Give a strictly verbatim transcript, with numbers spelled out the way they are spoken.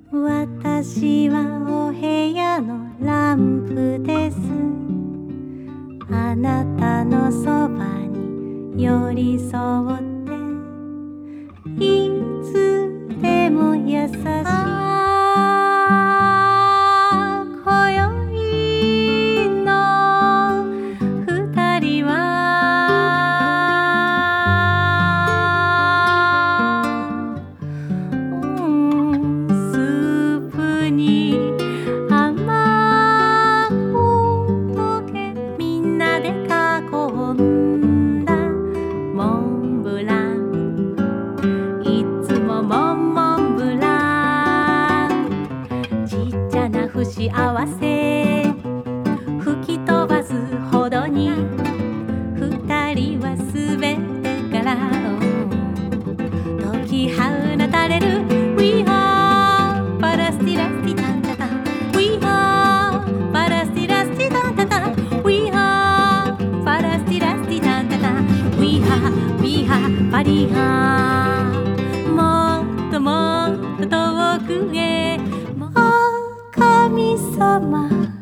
私はお部屋のランプです。あなたのそばに寄り添っていつでも優しい。ああ、今宵の二人は幸せ吹き飛ばすほどに二人は滑ってから解き放たれる We are パラスティラスティタンタタ We are パラスティラスティタンタタ We are パラスティラスティタンタタ We are We are パリハもっともっと遠くへ神様